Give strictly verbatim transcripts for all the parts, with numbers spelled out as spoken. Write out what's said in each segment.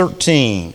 thirteen.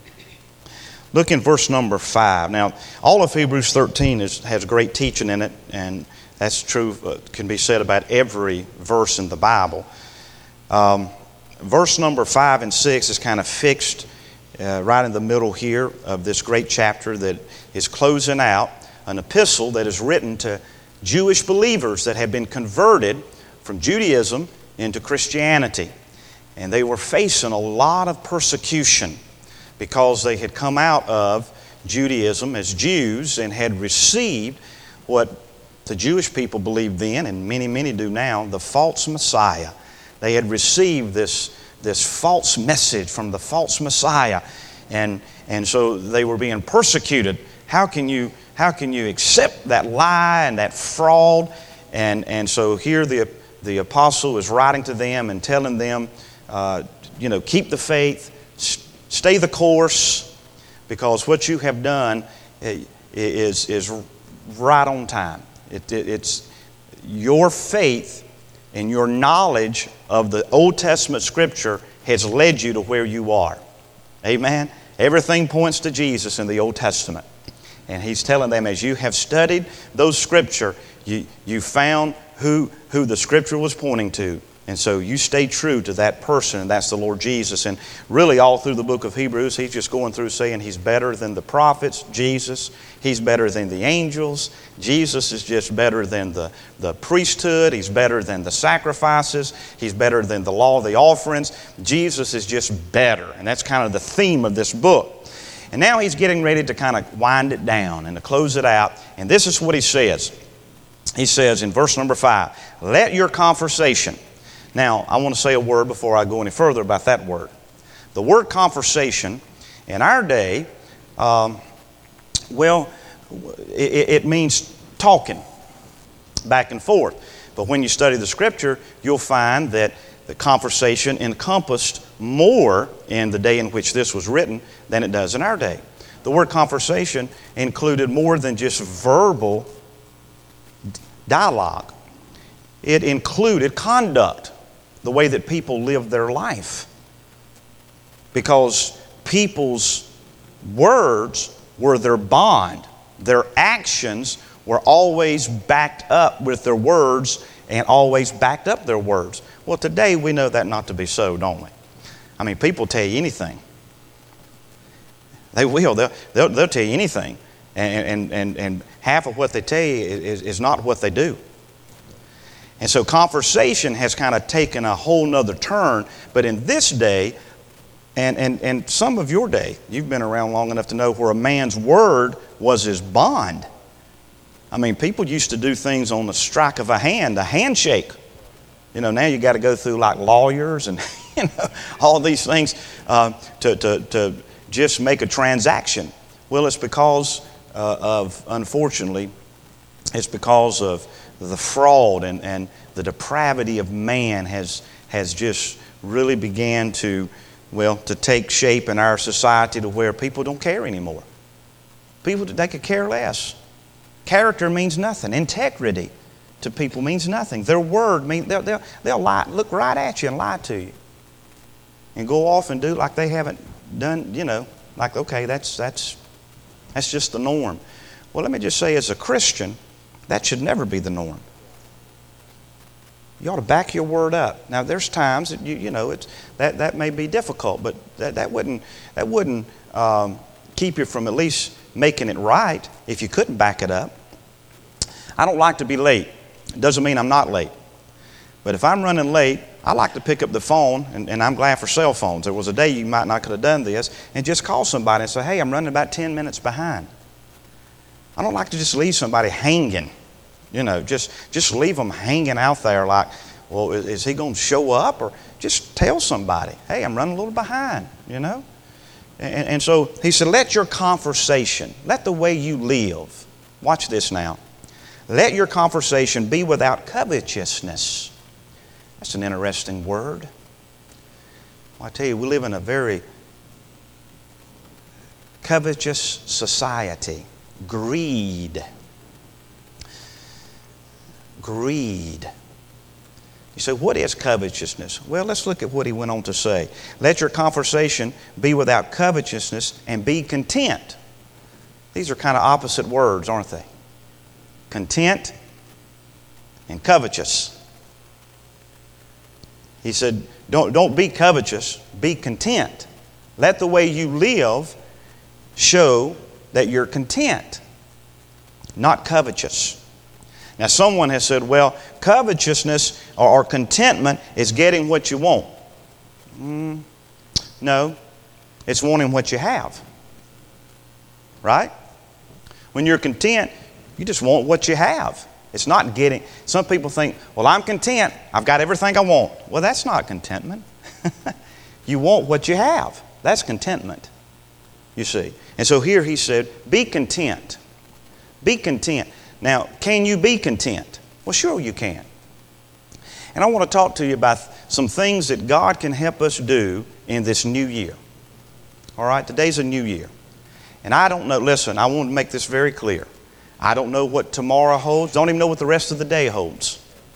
Look in verse number five. Now, all of Hebrews thirteen is, has great teaching in it, and that's true, uh, can be said about every verse in the Bible. Um, verse number five and six is kind of fixed uh, right in the middle here of this great chapter that is closing out an epistle that is written to Jewish believers that have been converted from Judaism into Christianity. And they were facing a lot of persecution because they had come out of Judaism as Jews and had received what the Jewish people believed then, and many, many do now, the false Messiah. They had received this, this false message from the false Messiah, and, and so they were being persecuted. How can you, how can you accept that lie and that fraud? And, and so here the, the apostle is writing to them and telling them, Uh, you know, keep the faith, stay the course, because what you have done is, is right on time. It, it, it's your faith and your knowledge of the Old Testament Scripture has led you to where you are. Amen? Everything points to Jesus in the Old Testament. And he's telling them, as you have studied those Scripture, you, you found who, who the Scripture was pointing to. And so you stay true to that person, and that's the Lord Jesus. And really all through the book of Hebrews, he's just going through saying he's better than the prophets, Jesus. He's better than the angels. Jesus is just better than the, the priesthood. He's better than the sacrifices. He's better than the law, the offerings. Jesus is just better. And that's kind of the theme of this book. And now he's getting ready to kind of wind it down and to close it out. And this is what he says. He says in verse number five, let your conversation... Now, I want to say a word before I go any further about that word. The word conversation in our day, um, well, it, it means talking back and forth. But when you study the Scripture, you'll find that the conversation encompassed more in the day in which this was written than it does in our day. The word conversation included more than just verbal dialogue. It included conduct. The way that people live their life. Because people's words were their bond. Their actions were always backed up with their words and always backed up their words. Well, today we know that not to be so, don't we? I mean, people tell you anything. They will. They'll, they'll, they'll tell you anything. And, and, and, and half of what they tell you is, is not what they do. And so conversation has kind of taken a whole nother turn. But in this day, and, and, and some of your day, you've been around long enough to know where a man's word was his bond. I mean, people used to do things on the strike of a hand, a handshake. You know, now you got to go through like lawyers and you know all these things uh, to, to, to just make a transaction. Well, it's because uh, of, unfortunately, it's because of the fraud and, and the depravity of man has has just really began to, well, to take shape in our society to where people don't care anymore. People, they could care less. Character means nothing. Integrity to people means nothing. Their word means, they'll, they'll, they'll lie, look right at you and lie to you. And go off and do like they haven't done, you know, like, okay, that's that's that's just the norm. Well, let me just say, as a Christian, that should never be the norm. You ought to back your word up. Now, there's times that you, you know it's that, that may be difficult, but that, that wouldn't that wouldn't um, keep you from at least making it right if you couldn't back it up. I don't like to be late. It doesn't mean I'm not late. But if I'm running late, I like to pick up the phone, and, and I'm glad for cell phones. There was a day you might not could have done this, and just call somebody and say, hey, I'm running about ten minutes behind. I don't like to just leave somebody hanging. You know, just, just leave them hanging out there like, well, is, is he going to show up? Or just tell somebody, hey, I'm running a little behind, you know. And, and so he said, let your conversation, let the way you live, watch this now. Let your conversation be without covetousness. That's an interesting word. Well, I tell you, we live in a very covetous society. Greed. Greed. You say, what is covetousness? Well, let's look at what he went on to say. Let your conversation be without covetousness and be content. These are kind of opposite words, aren't they? Content and covetous. He said, don't, don't be covetous, be content. Let the way you live show that you're content, not covetous. Now, someone has said, well, covetousness or, or contentment is getting what you want. Mm, no, it's wanting what you have. Right? When you're content, you just want what you have. It's not getting. Some people think, well, I'm content. I've got everything I want. Well, that's not contentment. You want what you have. That's contentment, you see. And so here he said, be content. Be content. Now, can you be content? Well, sure you can. And I want to talk to you about some things that God can help us do in this new year. All right, today's a new year. And I don't know, listen, I want to make this very clear. I don't know what tomorrow holds. Don't even know what the rest of the day holds.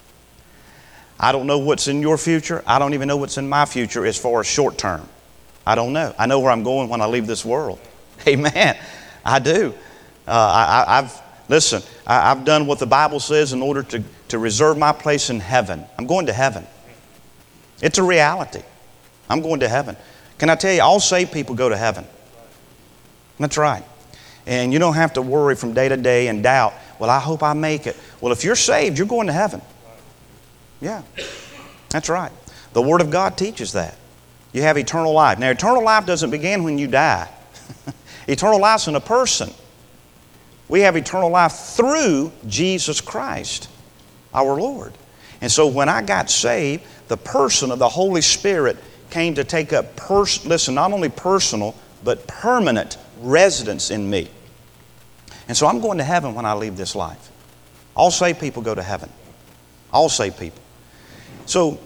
I don't know what's in your future. I don't even know what's in my future as far as short term. I don't know. I know where I'm going when I leave this world. Amen. I do. Uh, I, I've Listen, I, I've done what the Bible says in order to, to reserve my place in heaven. I'm going to heaven. It's a reality. I'm going to heaven. Can I tell you, all saved people go to heaven. That's right. And you don't have to worry from day to day and doubt, well, I hope I make it. Well, if you're saved, you're going to heaven. Yeah, that's right. The Word of God teaches that. You have eternal life. Now, eternal life doesn't begin when you die. Eternal life's in a person. We have eternal life through Jesus Christ, our Lord. And so when I got saved, the person of the Holy Spirit came to take up, pers- listen, not only personal, but permanent residence in me. And so I'm going to heaven when I leave this life. All saved people go to heaven. All saved people. So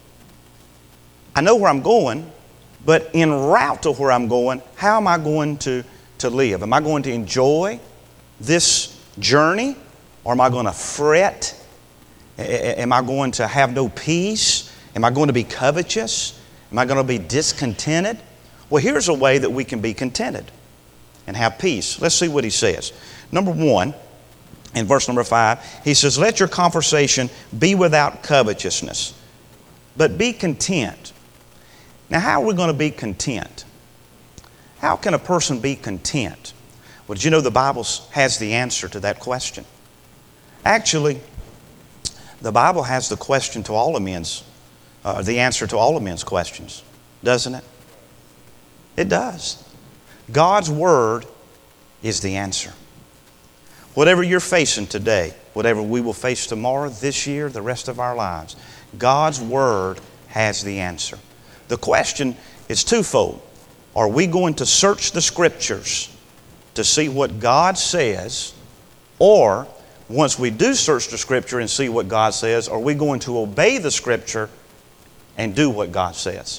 I know where I'm going, but en route to where I'm going, how am I going to, to live? Am I going to enjoy this journey, or am I going to fret? Am I going to have no peace? Am I going to be covetous? Am I going to be discontented? Well, here's a way that we can be contented and have peace. Let's see what he says. Number one, in verse number five, he says, let your conversation be without covetousness, but be content. Now, how are we going to be content? How can a person be content? Well, did you know the Bible has the answer to that question? Actually, the Bible has the question to all of men's, uh, the answer to all of men's questions, doesn't it? It does. God's Word is the answer. Whatever you're facing today, whatever we will face tomorrow, this year, the rest of our lives, God's Word has the answer. The question is twofold. Are we going to search the Scriptures to see what God says, or once we do search the Scripture and see what God says, are we going to obey the Scripture and do what God says?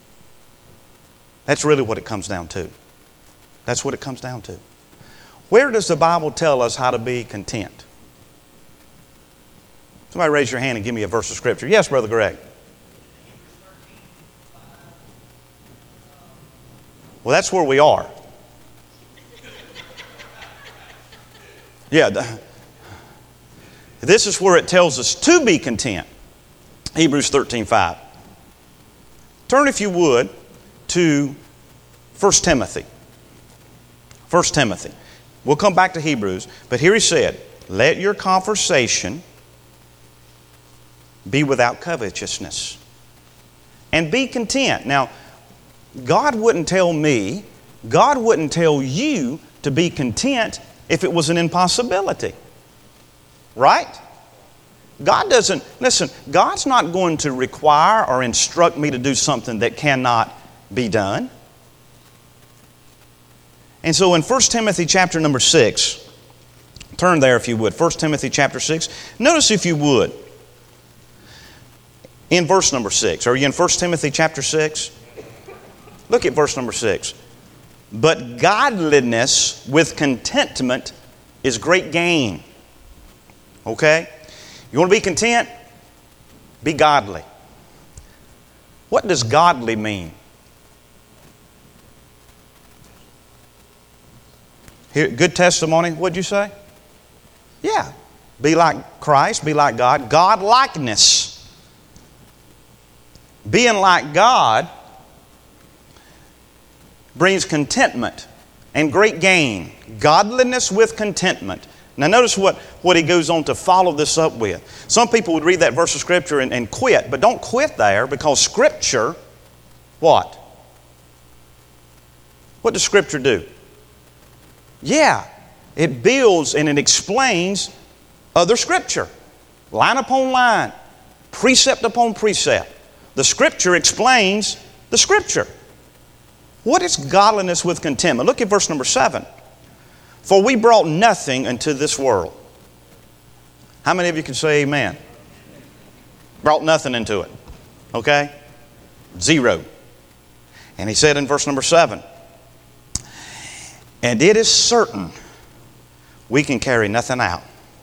That's really what it comes down to. That's what it comes down to. Where does the Bible tell us how to be content? Somebody raise your hand and give me a verse of Scripture. Yes, Brother Greg. Well, that's where we are. Yeah, the, this is where it tells us to be content. Hebrews thirteen five. Turn, if you would, to First Timothy. First Timothy. We'll come back to Hebrews, but here he said, let your conversation be without covetousness and be content. Now, God wouldn't tell me, God wouldn't tell you to be content if it was an impossibility. Right? God doesn't, listen, God's not going to require or instruct me to do something that cannot be done. And so in First Timothy chapter number six, turn there if you would, First Timothy chapter six, notice if you would, in verse number six. Are you in First Timothy chapter six? Look at verse number six. But godliness with contentment is great gain. Okay? You want to be content? Be godly. What does godly mean? Here, good testimony, what'd you say? Yeah. Be like Christ, be like God. God-likeness. Being like God brings contentment and great gain. Godliness with contentment. Now notice what, what he goes on to follow this up with. Some people would read that verse of Scripture and, and quit, but don't quit there, because Scripture, what? What does Scripture do? Yeah, it builds and it explains other Scripture. Line upon line, precept upon precept. The Scripture explains the Scripture. What is godliness with contentment? Look at verse number seven. For we brought nothing into this world. How many of you can say amen? Brought nothing into it. Okay? Zero. And he said in verse number seven, and it is certain we can carry nothing out.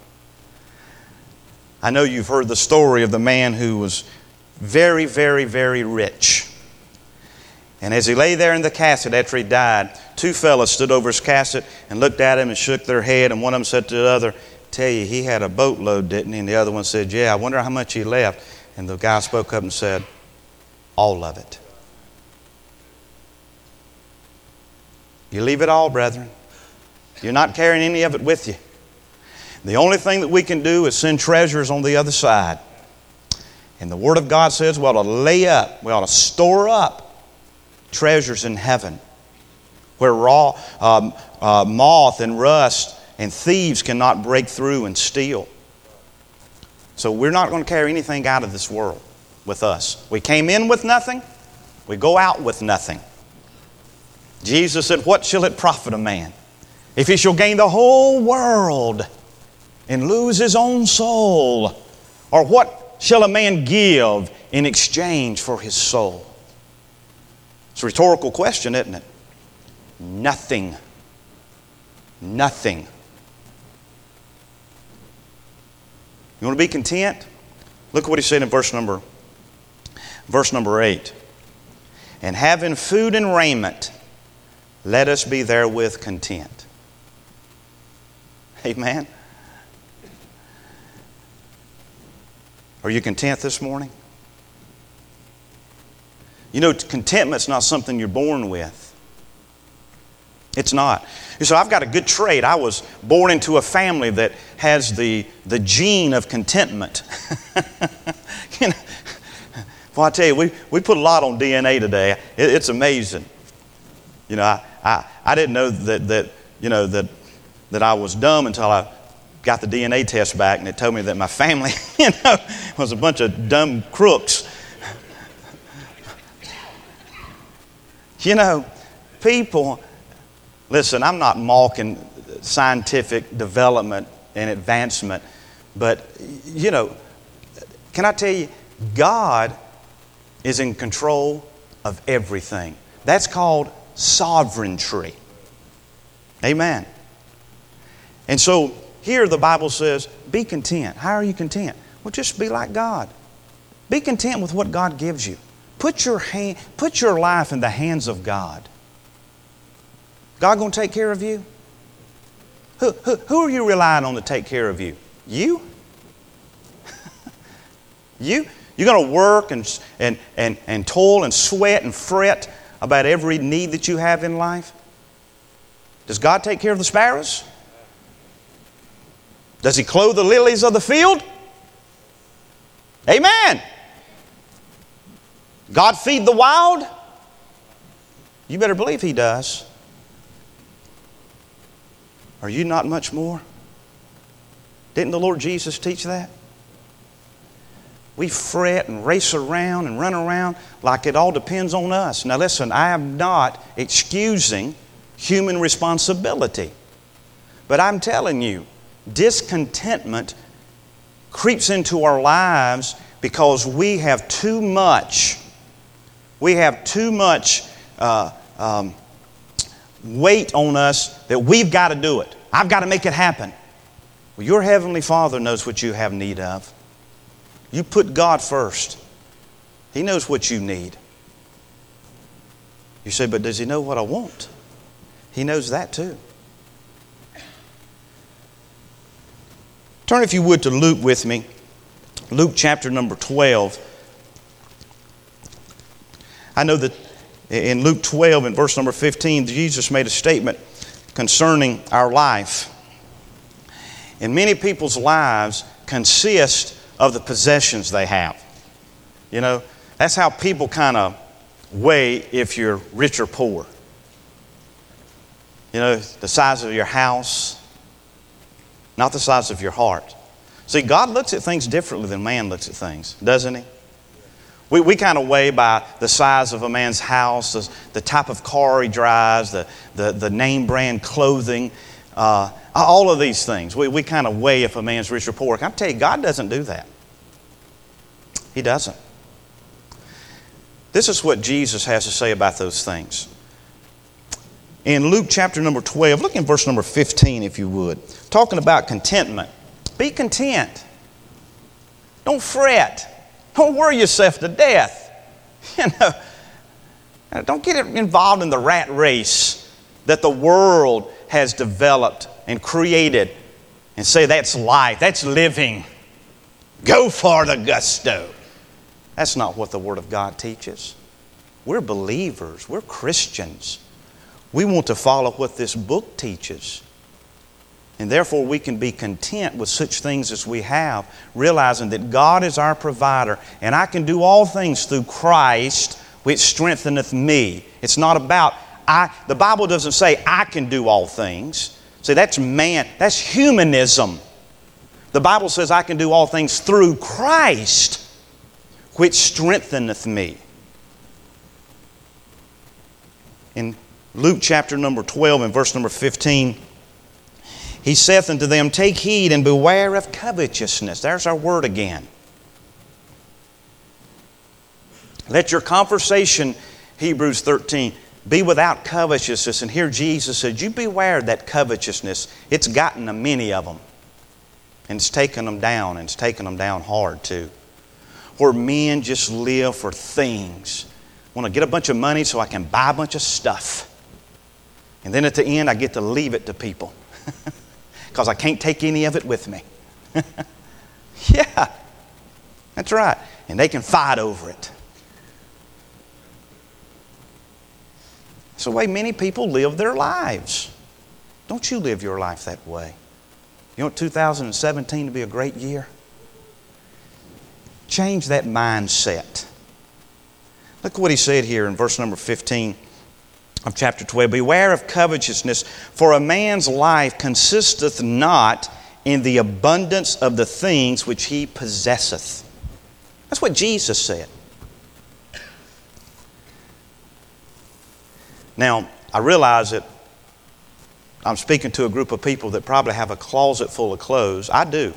I know you've heard the story of the man who was very, very, very rich. And as he lay there in the casket after he died, two fellas stood over his casket and looked at him and shook their head. And one of them said to the other, tell you, he had a boatload, didn't he? And the other one said, yeah, I wonder how much he left. And the guy spoke up and said, all of it. You leave it all, brethren. You're not carrying any of it with you. The only thing that we can do is send treasures on the other side. And the Word of God says we ought to lay up, we ought to store up treasures in heaven, where raw um, uh, moth and rust and thieves cannot break through and steal. So we're not going to carry anything out of this world with us. We came in with nothing, we go out with nothing. Jesus said, what shall it profit a man if he shall gain the whole world and lose his own soul? Or what shall a man give in exchange for his soul? It's a rhetorical question, isn't it? Nothing. Nothing. You want to be content? Look what he said in verse number, verse number eight. And having food and raiment, let us be therewith content. Amen. Are you content this morning? You know, contentment's not something you're born with. It's not. You say, I've got a good trait. I was born into a family that has the, the gene of contentment. You know, well, I tell you, we, we put a lot on D N A today. It, it's amazing. You know, I, I, I didn't know that, that, you know, that, that I was dumb until I got the D N A test back, and it told me that my family, you know, was a bunch of dumb crooks. You know, people, listen, I'm not mocking scientific development and advancement, but, you know, can I tell you, God is in control of everything. That's called sovereignty. Amen. And so here the Bible says, be content. How are you content? Well, just be like God. Be content with what God gives you. Put your hand, put your life in the hands of God. God going to take care of you? Who, who, who are you relying on to take care of you? You? you? You're going to work and, and, and, and toil and sweat and fret about every need that you have in life? Does God take care of the sparrows? Does He clothe the lilies of the field? Amen. God feed the wild? You better believe He does. Are you not much more? Didn't the Lord Jesus teach that? We fret and race around and run around like it all depends on us. Now listen, I am not excusing human responsibility. But I'm telling you, discontentment creeps into our lives because we have too much. We have too much uh, um, weight on us that we've got to do it. I've got to make it happen. Well, your Heavenly Father knows what you have need of. You put God first. He knows what you need. You say, but does He know what I want? He knows that too. Turn, if you would, to Luke with me. Luke chapter number twelve. I know that in Luke twelve and verse number fifteen, Jesus made a statement concerning our life. And many people's lives consist of the possessions they have. You know, that's how people kind of weigh if you're rich or poor. You know, the size of your house, not the size of your heart. See, God looks at things differently than man looks at things, doesn't He? We, we kind of weigh by the size of a man's house, the, the type of car he drives, the, the, the name brand clothing, uh, all of these things. We, we kind of weigh if a man's rich or poor. Can I tell you, God doesn't do that. He doesn't. This is what Jesus has to say about those things. In Luke chapter number twelve, look in verse number fifteen if you would. Talking about contentment. Be content. Don't fret. Don't worry yourself to death. You know, don't get involved in the rat race that the world has developed and created and say that's life, that's living. Go for the gusto. That's not what the Word of God teaches. We're believers. We're Christians. We want to follow what this book teaches. And therefore we can be content with such things as we have, realizing that God is our provider and I can do all things through Christ which strengtheneth me. It's not about, I. The Bible doesn't say I can do all things. See, that's man, that's humanism. The Bible says I can do all things through Christ which strengtheneth me. In Luke chapter number twelve and verse number fifteen, He saith unto them, take heed and beware of covetousness. There's our word again. Let your conversation, Hebrews thirteen, be without covetousness. And here Jesus said, you beware of that covetousness. It's gotten a many of them. And it's taken them down, and it's taken them down hard too. Where men just live for things. Want to get a bunch of money so I can buy a bunch of stuff. And then at the end I get to leave it to people. Because I can't take any of it with me. Yeah, that's right. And they can fight over it. That's the way many people live their lives. Don't you live your life that way? You want two thousand seventeen to be a great year? Change that mindset. Look what he said here in verse number fifteen of chapter twelve. Beware of covetousness, for a man's life consisteth not in the abundance of the things which he possesseth. That's what Jesus said. Now, I realize that I'm speaking to a group of people that probably have a closet full of clothes. I do.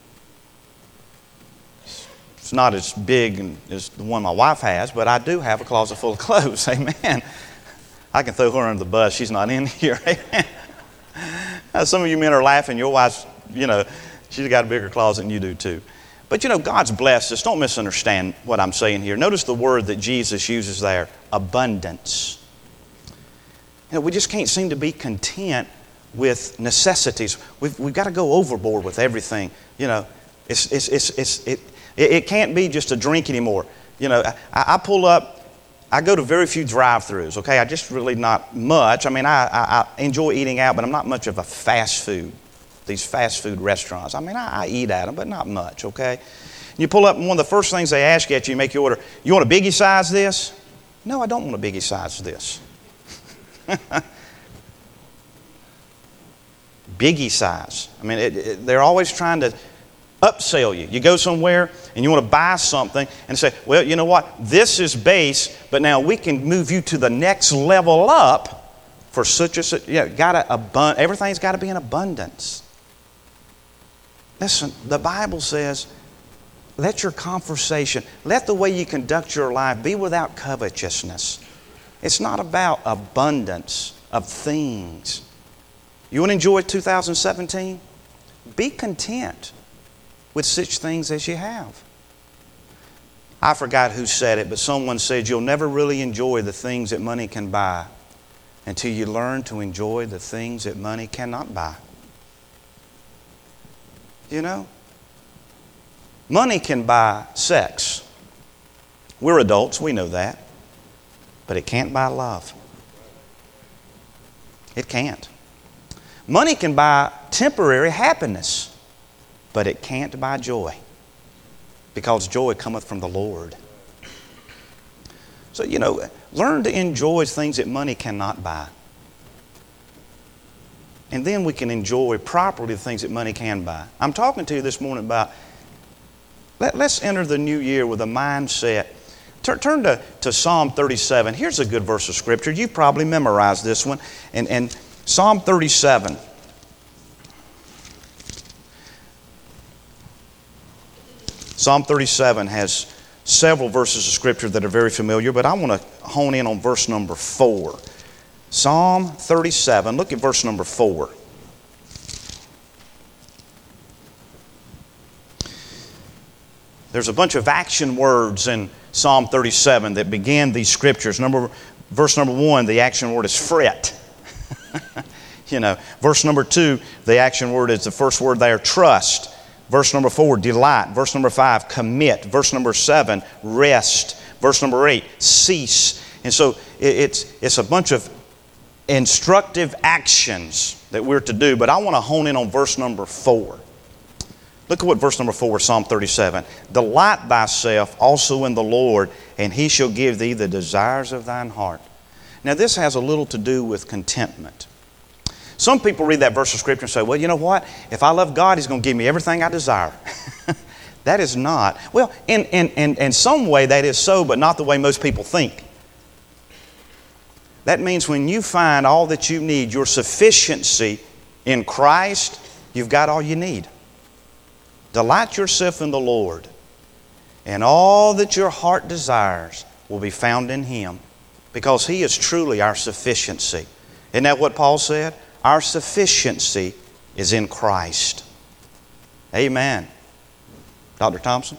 It's not as big as the one my wife has, but I do have a closet full of clothes. Amen. I can throw her under the bus. She's not in here. Amen. Now, some of you men are laughing. Your wife's, you know, she's got a bigger closet than you do too. But you know, God's blessed us. Don't misunderstand what I'm saying here. Notice the word that Jesus uses there, abundance. You know, we just can't seem to be content with necessities. We've, we've got to go overboard with everything. You know, it's, it's, it's, it's, it, it can't be just a drink anymore. You know, I, I pull up, I go to very few drive-thrus, okay? I just really not much. I mean, I, I, I enjoy eating out, but I'm not much of a fast food, these fast food restaurants. I mean, I, I eat at them, but not much, okay? And you pull up, and one of the first things they ask you after you make your order, you want a biggie size this? No, I don't want a biggie size this. Biggie size. I mean, it, it, they're always trying to upsell you. You go somewhere and you want to buy something and say, well, you know what? This is base, but now we can move you to the next level up for such a such. You know, gotta abund- everything's got to be in abundance. Listen, the Bible says, let your conversation, let the way you conduct your life be without covetousness. It's not about abundance of things. You want to enjoy two thousand seventeen? Be content with such things as you have. I forgot who said it, but someone said you'll never really enjoy the things that money can buy until you learn to enjoy the things that money cannot buy. You know? Money can buy sex. We're adults, we know that. But it can't buy love. It can't. Money can buy temporary happiness, but it can't buy joy, because joy cometh from the Lord. So, you know, learn to enjoy things that money cannot buy. And then we can enjoy properly the things that money can buy. I'm talking to you this morning about, let, let's enter the new year with a mindset. Turn, turn to, to Psalm thirty-seven. Here's a good verse of Scripture. You probably memorized this one. And, and Psalm thirty-seven. Psalm thirty-seven has several verses of Scripture that are very familiar, but I want to hone in on verse number four. Psalm thirty-seven, look at verse number four. There's a bunch of action words in Psalm thirty-seven that begin these Scriptures. Number, verse number one, the action word is fret. You know, verse number two, the action word is the first word there, trust. Verse number four, delight. Verse number five, commit. Verse number seven, rest. Verse number eight, cease. And so it's, it's a bunch of instructive actions that we're to do. But I want to hone in on verse number four. Look at what verse number four, Psalm thirty-seven. Delight thyself also in the Lord, and He shall give thee the desires of thine heart. Now this has a little to do with contentment. Some people read that verse of Scripture and say, well, you know what? If I love God, He's going to give me everything I desire. That is not. Well, in, in, in, in some way that is so, but not the way most people think. That means when you find all that you need, your sufficiency in Christ, you've got all you need. Delight yourself in the Lord, and all that your heart desires will be found in Him, because He is truly our sufficiency. Isn't that what Paul said? Our sufficiency is in Christ. Amen. Doctor Thompson?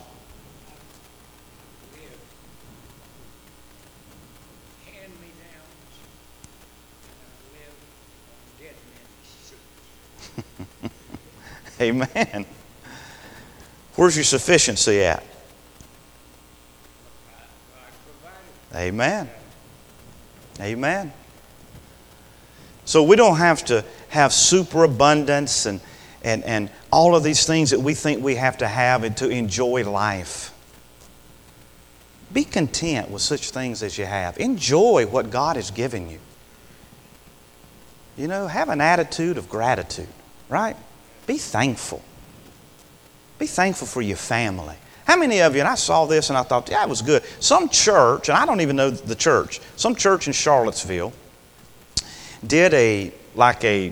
Amen. Where's your sufficiency at? Amen. Amen. So we don't have to have superabundance and, and, and all of these things that we think we have to have and to enjoy life. Be content with such things as you have. Enjoy what God has given you. You know, have an attitude of gratitude, right? Be thankful. Be thankful for your family. How many of you, and I saw this and I thought, yeah, it was good. Some church, and I don't even know the church, some church in Charlottesville did a, like a,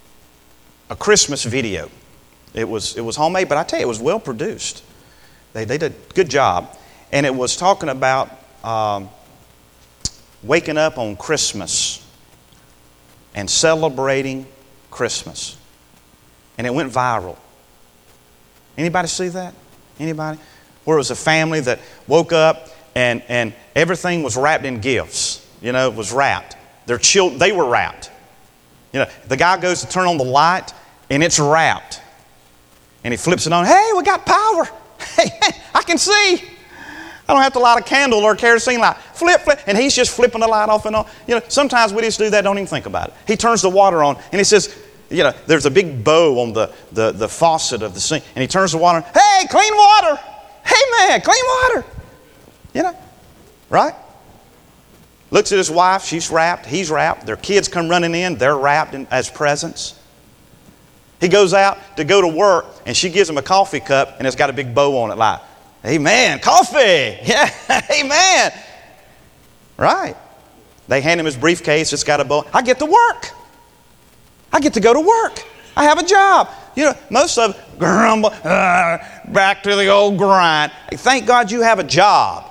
a Christmas video. It was, it was homemade, but I tell you, it was well produced. They, they did a good job. And it was talking about um, waking up on Christmas and celebrating Christmas. And it went viral. Anybody see that? Anybody? Where it was a family that woke up and, and everything was wrapped in gifts. You know, it was wrapped. Their children, they were wrapped. You know, the guy goes to turn on the light and it's wrapped. And he flips it on. Hey, we got power. Hey, I can see. I don't have to light a candle or a kerosene light. Flip, flip. And he's just flipping the light off and on. You know, sometimes we just do that, don't even think about it. He turns the water on and he says, you know, there's a big bow on the, the, the faucet of the sink. And he turns the water on. Hey, clean water. Hey, man, clean water. You know, right? Looks at his wife. She's wrapped. He's wrapped. Their kids come running in. They're wrapped in, as presents. He goes out to go to work, and she gives him a coffee cup, and it's got a big bow on it like, amen, coffee. Yeah, amen. Right. They hand him his briefcase. It's got a bow. I get to work. I get to go to work. I have a job. You know, most of them grumble, uh, back to the old grind. Hey, thank God you have a job.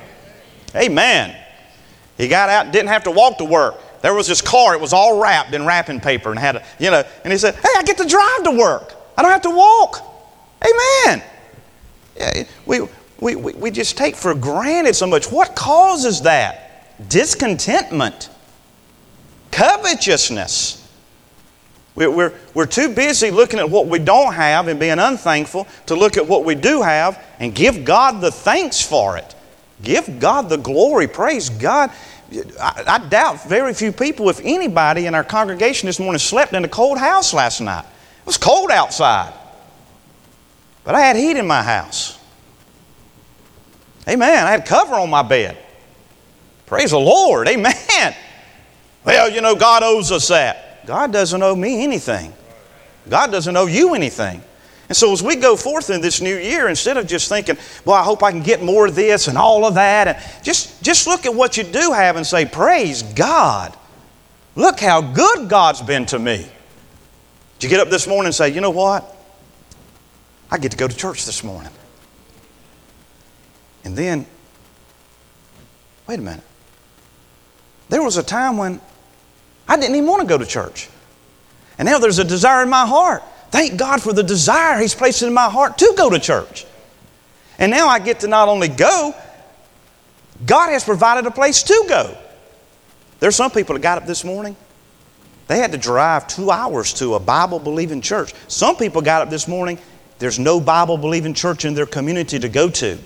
Amen. He got out and didn't have to walk to work. There was this car. It was all wrapped in wrapping paper and had a, you know, and he said, hey, I get to drive to work. I don't have to walk. Amen. Yeah, we, we, we, we just take for granted so much. What causes that? Discontentment. Covetousness. We're, we're, we're too busy looking at what we don't have and being unthankful to look at what we do have and give God the thanks for it. Give God the glory. Praise God. I, I doubt very few people, if anybody in our congregation this morning, slept in a cold house last night. It was cold outside. But I had heat in my house. Amen. I had cover on my bed. Praise the Lord. Amen. Well, you know, God owes us that. God doesn't owe me anything. God doesn't owe you anything. And so as we go forth in this new year, instead of just thinking, well, I hope I can get more of this and all of that, and just, just look at what you do have and say, praise God. Look how good God's been to me. Did you get up this morning and say, you know what? I get to go to church this morning. And then, wait a minute. There was a time when I didn't even want to go to church. And now there's a desire in my heart. Thank God for the desire He's placed in my heart to go to church. And now I get to not only go, God has provided a place to go. There's some people that got up this morning. They had to drive two hours to a Bible-believing church. Some people got up this morning. There's no Bible-believing church in their community to go to.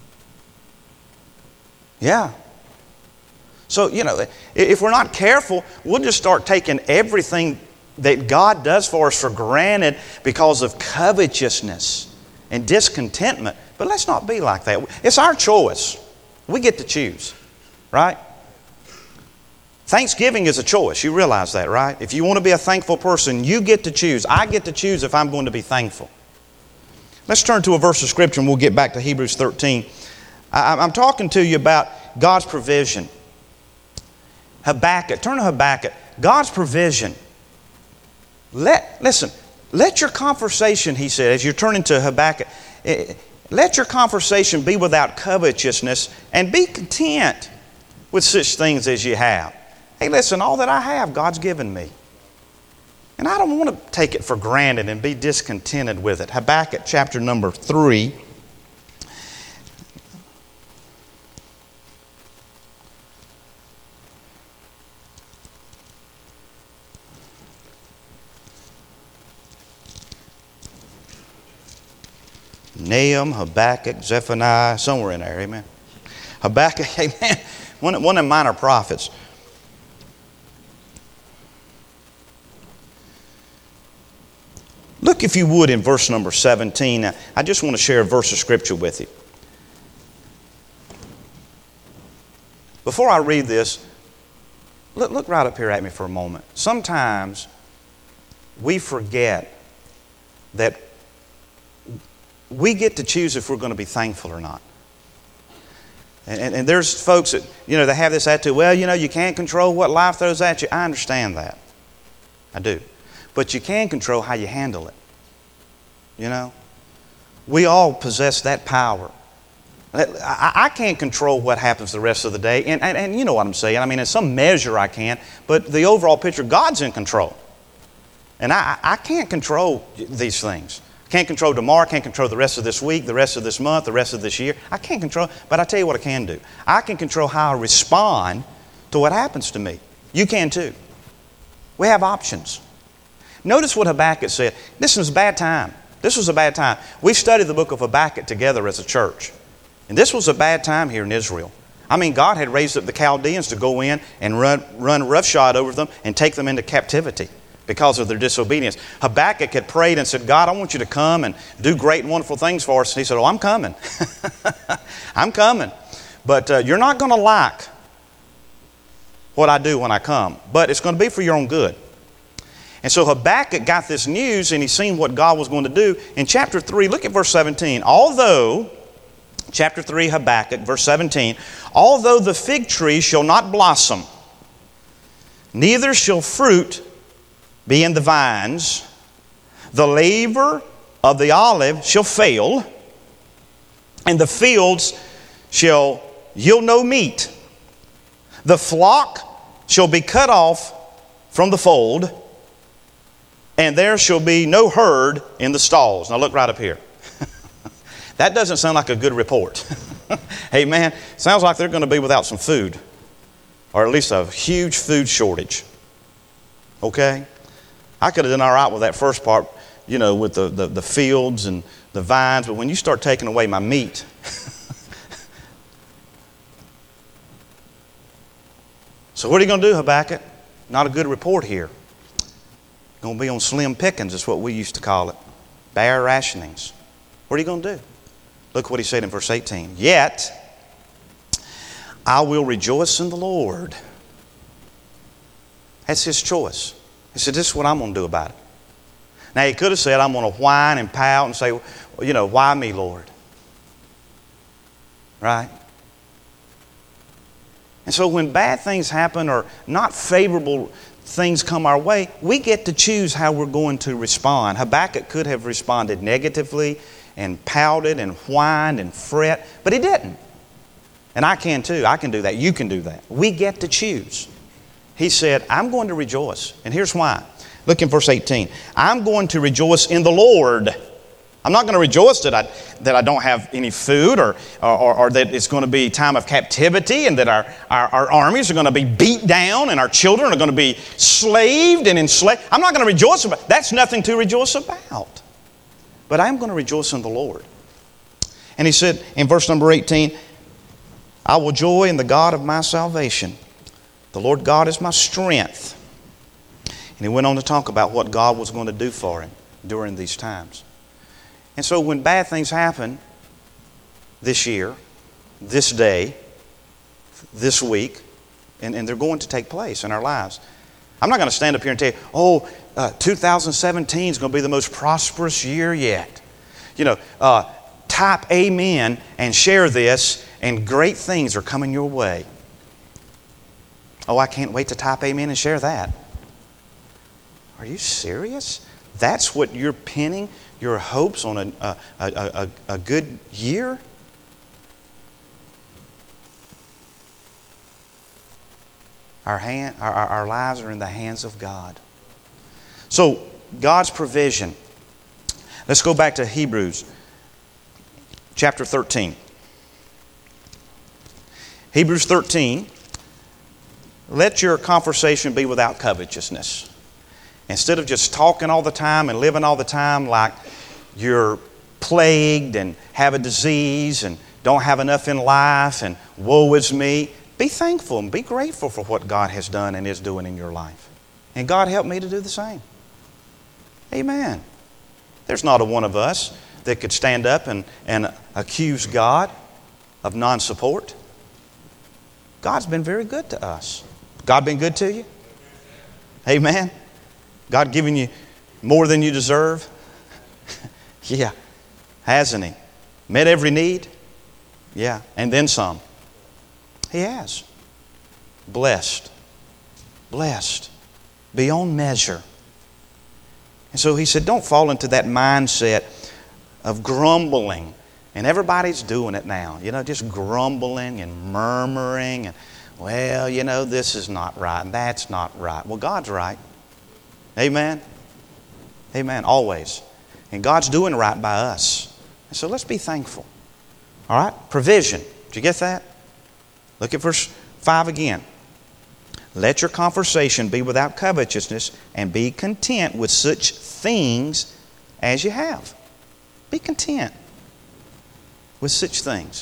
Yeah. So, you know, if we're not careful, we'll just start taking everything that God does for us for granted because of covetousness and discontentment. But let's not be like that. It's our choice. We get to choose, right? Thanksgiving is a choice. You realize that, right? If you want to be a thankful person, you get to choose. I get to choose if I'm going to be thankful. Let's turn to a verse of Scripture and we'll get back to Hebrews thirteen. I'm talking to you about God's provision. Habakkuk. Turn to Habakkuk. God's provision. Let, listen, let your conversation, he said, as you're turning to Habakkuk, let your conversation be without covetousness and be content with such things as you have. Hey, listen, all that I have, God's given me. And I don't want to take it for granted and be discontented with it. Habakkuk chapter number three. Nahum, Habakkuk, Zephaniah, somewhere in there, amen. Habakkuk, amen, one, one of the minor prophets. Look, if you would, in verse number seventeen. I just want to share a verse of Scripture with you. Before I read this, look, look right up here at me for a moment. Sometimes we forget that we get to choose if we're going to be thankful or not. And, and, and there's folks that, you know, they have this attitude, well, you know, you can't control what life throws at you. I understand that. I do. But you can control how you handle it. You know? We all possess that power. I, I can't control what happens the rest of the day. And, and, and you know what I'm saying. I mean, in some measure I can. But the overall picture, God's in control. And I, I can't control these things. Can't control tomorrow, can't control the rest of this week, the rest of this month, the rest of this year. I can't control, but I tell you what I can do. I can control how I respond to what happens to me. You can too. We have options. Notice what Habakkuk said. This was a bad time. This was a bad time. We studied the book of Habakkuk together as a church. And this was a bad time here in Israel. I mean, God had raised up the Chaldeans to go in and run, run roughshod over them and take them into captivity because of their disobedience. Habakkuk had prayed and said, God, I want you to come and do great and wonderful things for us. And he said, oh, I'm coming. I'm coming. But uh, you're not going to like what I do when I come. But it's going to be for your own good. And so Habakkuk got this news and he seen what God was going to do. In chapter three, look at verse seventeen. Although, chapter three, Habakkuk, verse seventeen, although the fig tree shall not blossom, neither shall fruit be in the vines, the labor of the olive shall fail, and the fields shall yield no meat. The flock shall be cut off from the fold, and there shall be no herd in the stalls. Now look right up here. That doesn't sound like a good report. Amen. Sounds like they're going to be without some food, or at least a huge food shortage. Okay? I could have done all right with that first part, you know, with the, the, the fields and the vines, but when you start taking away my meat, so what are you going to do, Habakkuk? Not a good report here. Going to be on slim pickings is what we used to call it. Bare rationings. What are you going to do? Look what he said in verse eighteen. Yet I will rejoice in the Lord. That's his choice. He said, this is what I'm going to do about it. Now he could have said, I'm going to whine and pout and say, well, you know, why me, Lord? Right? And so when bad things happen or not favorable things come our way, we get to choose how we're going to respond. Habakkuk could have responded negatively and pouted and whined and fret, but he didn't. And I can too. I can do that. You can do that. We get to choose. He said, I'm going to rejoice. And here's why. Look in verse eighteen. I'm going to rejoice in the Lord. I'm not going to rejoice that I, that I don't have any food or, or, or that it's going to be time of captivity and that our, our, our armies are going to be beat down and our children are going to be slaved and enslaved. I'm not going to rejoice about that. That's nothing to rejoice about. But I'm going to rejoice in the Lord. And he said in verse number eighteen, I will joy in the God of my salvation. The Lord God is my strength. And he went on to talk about what God was going to do for him during these times. And so when bad things happen this year, this day, this week, and, and they're going to take place in our lives, I'm not going to stand up here and tell you, oh, uh, two thousand seventeen is going to be the most prosperous year yet. You know, uh, type amen and share this, and great things are coming your way. Oh, I can't wait to type amen and share that. Are you serious? That's what you're pinning your hopes on a, a, a, a, a good year? Our, hand, our, our lives are in the hands of God. So, God's provision. Let's go back to Hebrews chapter thirteen. Hebrews thirteen. Let your conversation be without covetousness. Instead of just talking all the time and living all the time like you're plagued and have a disease and don't have enough in life and woe is me, be thankful and be grateful for what God has done and is doing in your life. And God helped me to do the same. Amen. There's not a one of us that could stand up and, and accuse God of non-support. God's been very good to us. God been good to you? Amen. God giving you more than you deserve? Yeah. Hasn't He? Met every need? Yeah. And then some. He has. Blessed. Blessed. Beyond measure. And so He said, don't fall into that mindset of grumbling. And everybody's doing it now. You know, just grumbling and murmuring. And, well, you know, this is not right and that's not right. Well, God's right. Amen. Amen. Always. And God's doing right by us. And so let's be thankful. All right? Provision. Did you get that? Look at verse five again. Let your conversation be without covetousness and be content with such things as you have. Be content with such things.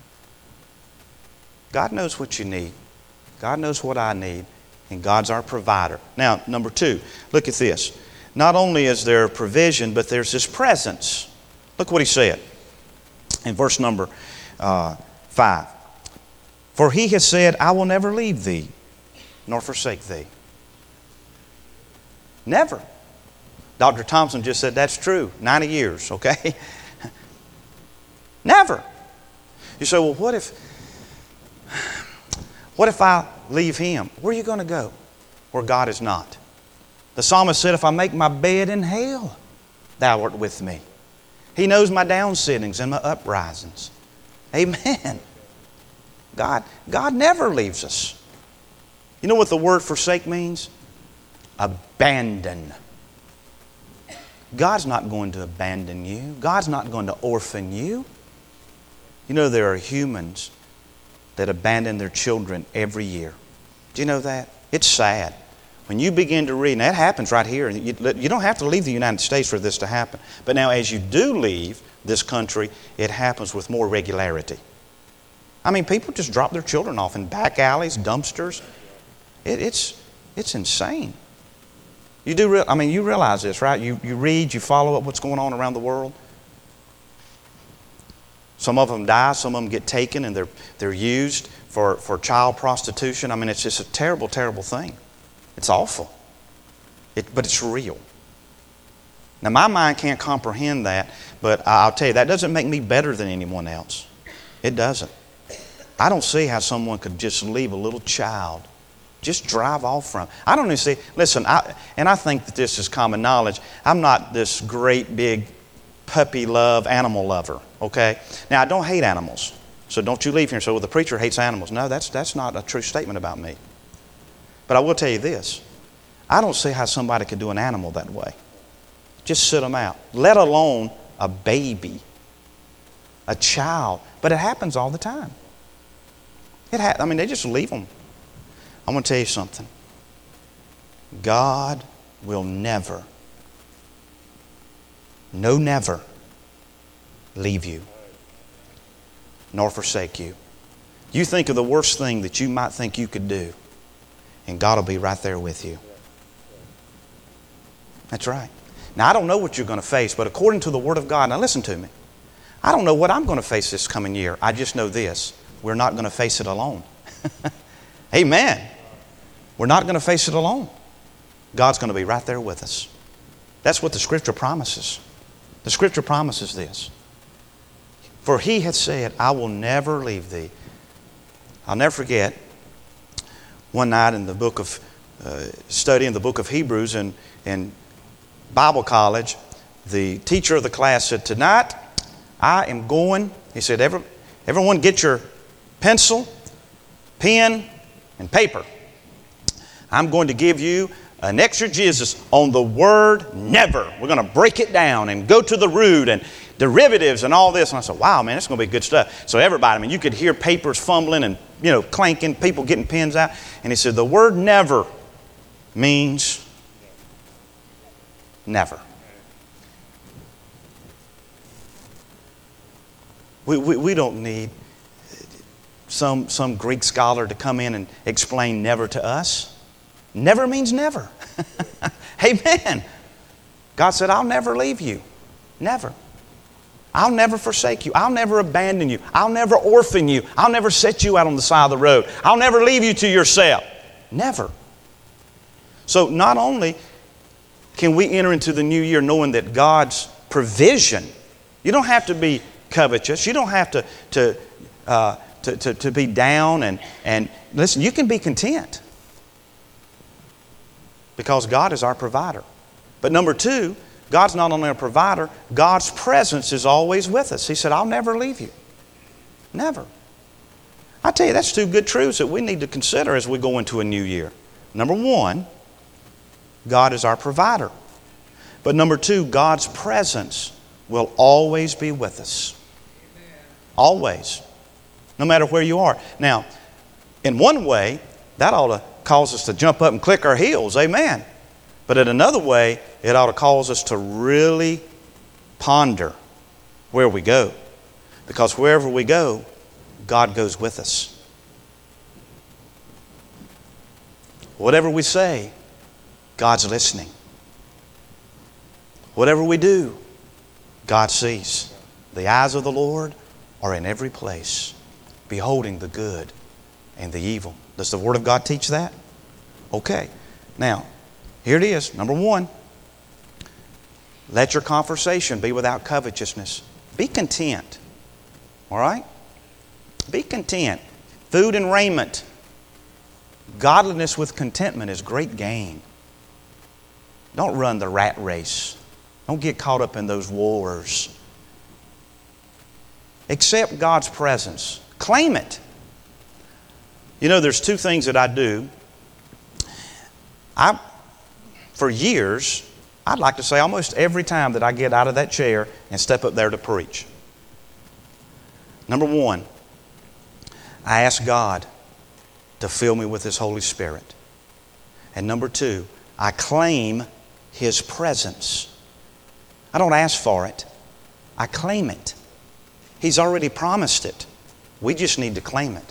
God knows what you need. God knows what I need. And God's our provider. Now, number two, look at this. Not only is there provision, but there's His presence. Look what He said in verse number uh, five. For He has said, I will never leave thee, nor forsake thee. Never. Doctor Thompson just said that's true. ninety years, okay? Never. You say, well, what if, what if I leave Him? Where are you going to go? Where God is not. The psalmist said, if I make my bed in hell, thou art with me. He knows my downsittings and my uprisings. Amen. God, God never leaves us. You know what the word forsake means? Abandon. God's not going to abandon you. God's not going to orphan you. You know, there are humans that abandon their children every year. Do you know that? It's sad. When you begin to read, and that happens right here. You, you don't have to leave the United States for this to happen. But now as you do leave this country, it happens with more regularity. I mean, people just drop their children off in back alleys, dumpsters. It, it's, it's insane. You do, real, I mean, you realize this, right? You, you read, you follow up what's going on around the world. Some of them die, some of them get taken, and they're, they're used for, for child prostitution. I mean, it's just a terrible, terrible thing. It's awful. It, but it's real. Now, my mind can't comprehend that, but I'll tell you, that doesn't make me better than anyone else. It doesn't. I don't see how someone could just leave a little child, just drive off from. I don't even see, listen, I, and I think that this is common knowledge. I'm not this great big puppy love animal lover, okay? Now, I don't hate animals. So don't you leave here and say, well, the preacher hates animals. No, that's, that's not a true statement about me. But I will tell you this. I don't see how somebody could do an animal that way. Just sit them out. Let alone a baby, a child. But it happens all the time. It ha- I mean, they just leave them. I'm going to tell you something. God will never, no never, leave you nor forsake you. You think of the worst thing that you might think you could do, and God will be right there with you. That's right. Now, I don't know what you're going to face, but according to the Word of God, now listen to me. I don't know what I'm going to face this coming year. I just know this. We're not going to face it alone. Amen. We're not going to face it alone. God's going to be right there with us. That's what the Scripture promises. The Scripture promises this. For He hath said, I will never leave thee. I'll never forget one night in the book of, uh, studying the book of Hebrews in, in Bible college, the teacher of the class said, tonight I am going, he said, Every, everyone get your pencil, pen, and paper. I'm going to give you an exegesis on the word never. We're going to break it down and go to the root and derivatives and all this. And I said, wow, man, it's going to be good stuff. So everybody, I mean, you could hear papers fumbling and, you know, clanking, people getting pens out. And he said, the word never means never. We, we, we don't need some, some Greek scholar to come in and explain never to us. Never means never. Amen. God said, I'll never leave you. Never. I'll never forsake you. I'll never abandon you. I'll never orphan you. I'll never set you out on the side of the road. I'll never leave you to yourself. Never. So not only can we enter into the new year knowing that God's provision, you don't have to be covetous. You don't have to, to, uh, to, to, to be down and, and listen, you can be content because God is our provider. But number two, God's not only a provider, God's presence is always with us. He said, I'll never leave you. Never. I tell you, that's two good truths that we need to consider as we go into a new year. Number one, God is our provider. But number two, God's presence will always be with us. Always. No matter where you are. Now, in one way, that ought to cause us to jump up and click our heels. Amen. But in another way, it ought to cause us to really ponder where we go. Because wherever we go, God goes with us. Whatever we say, God's listening. Whatever we do, God sees. The eyes of the Lord are in every place, beholding the good and the evil. Does the Word of God teach that? Okay. Now, here it is. Number one, let your conversation be without covetousness. Be content. All right? Be content. Food and raiment. Godliness with contentment is great gain. Don't run the rat race. Don't get caught up in those wars. Accept God's presence. Claim it. You know, there's two things that I do. I, for years, I'd like to say almost every time that I get out of that chair and step up there to preach, Number one, I ask God to fill me with His Holy Spirit. And number two, I claim His presence. I don't ask for it. I claim it. He's already promised it. We just need to claim it.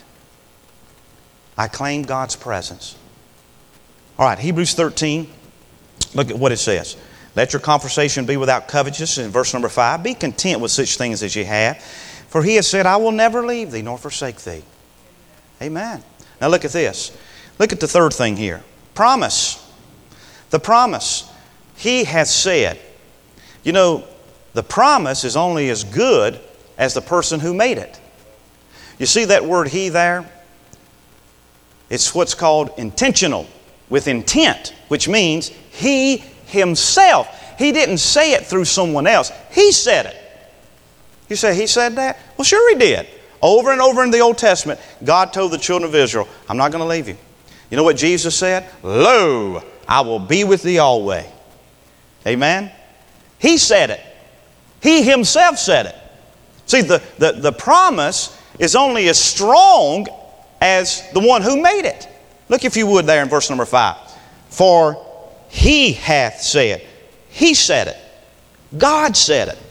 I claim God's presence. All right, Hebrews thirteen, look at what it says. Let your conversation be without covetousness, in verse number five. Be content with such things as ye have. For He has said, I will never leave thee nor forsake thee. Amen. Now look at this. Look at the third thing here. Promise. The promise. He has said. You know, the promise is only as good as the person who made it. You see that word He there? It's what's called intentional, with intent, which means He Himself. He didn't say it through someone else. He said it. You say, He said that? Well, sure He did. Over and over in the Old Testament, God told the children of Israel, I'm not going to leave you. You know what Jesus said? Lo, I will be with thee always. Amen? He said it. He Himself said it. See, the, the, the promise is only as strong as the one who made it. Look, if you would, there in verse number five. For He hath said. He said it. God said it.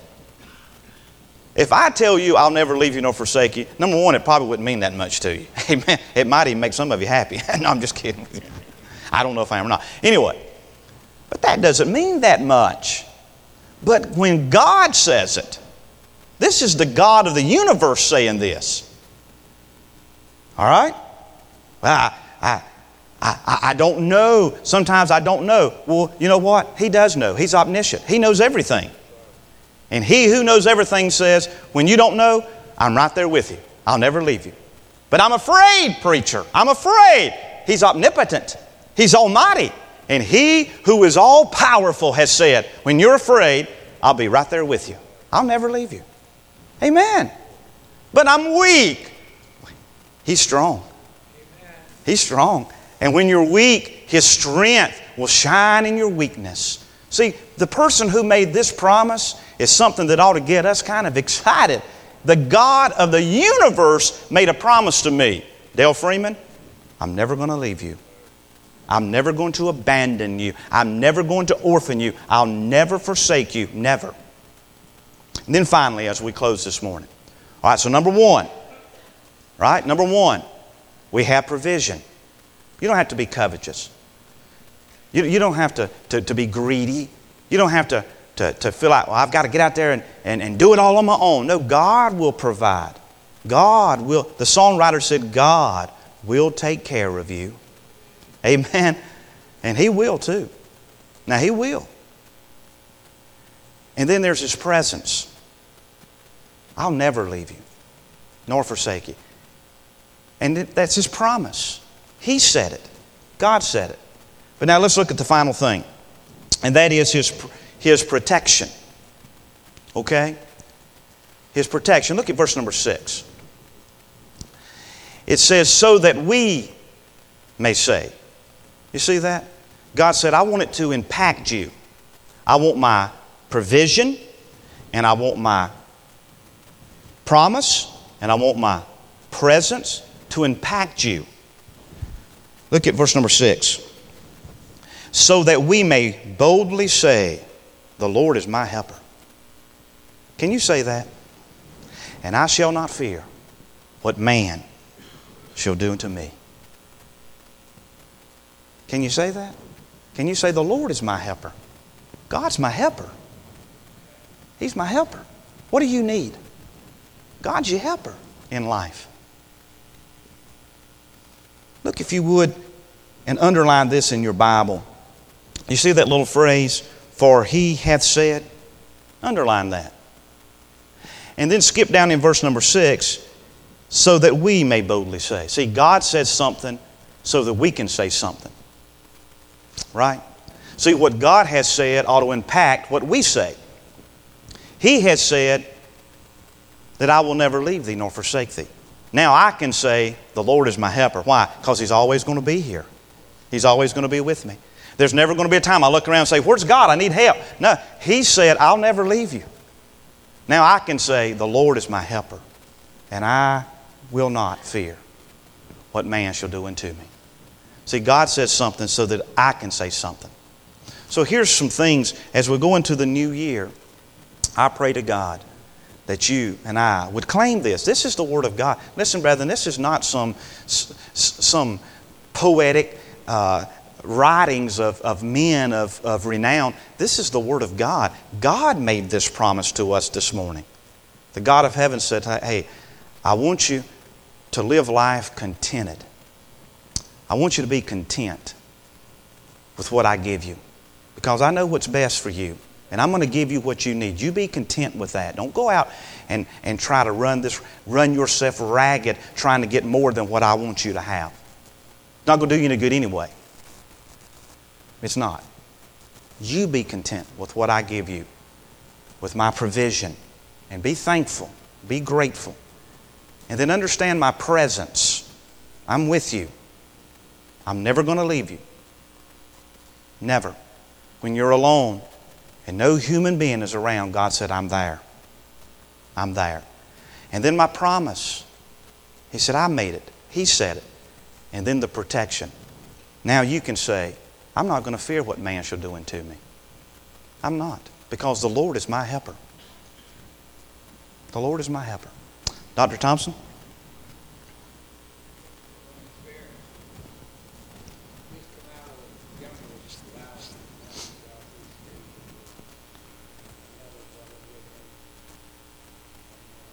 If I tell you I'll never leave you nor forsake you, number one, it probably wouldn't mean that much to you. Amen. It might even make some of you happy. No, I'm just kidding. I don't know if I am or not. Anyway, but that doesn't mean that much. But when God says it, this is the God of the universe saying this. All right? Well, I, I, I, I don't know. Sometimes I don't know. Well, you know what? He does know. He's omniscient. He knows everything. And He who knows everything says, when you don't know, I'm right there with you. I'll never leave you. But I'm afraid, preacher. I'm afraid. He's omnipotent. He's almighty. And He who is all-powerful has said, when you're afraid, I'll be right there with you. I'll never leave you. Amen. But I'm weak. He's strong. He's strong. And when you're weak, His strength will shine in your weakness. See, the person who made this promise is something that ought to get us kind of excited. The God of the universe made a promise to me. Dale Freeman, I'm never going to leave you. I'm never going to abandon you. I'm never going to orphan you. I'll never forsake you. Never. And then finally, as we close this morning. All right, so number one. Right? Number one, we have provision. You don't have to be covetous. You, you don't have to, to, to be greedy. You don't have to, to, to feel like, well, I've got to get out there and, and, and do it all on my own. No, God will provide. God will. The songwriter said, God will take care of you. Amen. And He will too. Now He will. And then there's His presence. I'll never leave you, nor forsake you. And that's His promise. He said it. God said it. But now let's look at the final thing. And that is His, His protection. Okay? His protection. Look at verse number six. It says, so that we may say. You see that? God said, I want it to impact you. I want my provision, and I want my promise, and I want my presence to impact you. Look at verse number six. So that we may boldly say, the Lord is my helper. Can you say that? And I shall not fear what man shall do unto me. Can you say that? Can you say, the Lord is my helper? God's my helper. He's my helper. What do you need? God's your helper in life. Look, if you would, and underline this in your Bible. You see that little phrase, for He hath said? Underline that. And then skip down in verse number six, so that we may boldly say. See, God says something so that we can say something. Right? See, what God has said ought to impact what we say. He has said that I will never leave thee nor forsake thee. Now I can say, the Lord is my helper. Why? Because He's always going to be here. He's always going to be with me. There's never going to be a time I look around and say, where's God? I need help. No, He said, I'll never leave you. Now I can say, the Lord is my helper. and I will not fear what man shall do unto me. See, God says something so that I can say something. So here's some things as we go into the new year. I pray to God that you and I would claim this. This is the Word of God. Listen, brethren, this is not some, some poetic uh, writings of, of men of, of renown. This is the Word of God. God made this promise to us this morning. The God of heaven said, hey, I want you to live life contented. I want you to be content with what I give you, because I know what's best for you, and I'm going to give you what you need. You be content with that. Don't go out and, and try to run this, run yourself ragged trying to get more than what I want you to have. It's not going to do you any good anyway. It's not. You be content with what I give you, with my provision, and be thankful, be grateful. And then understand my presence. I'm with you. I'm never going to leave you. Never. When you're alone and no human being is around, God said, I'm there. I'm there. And then my promise. He said, I made it. He said it. And then the protection. Now you can say, I'm not going to fear what man shall do unto me. I'm not. Because the Lord is my helper. The Lord is my helper. Doctor Thompson?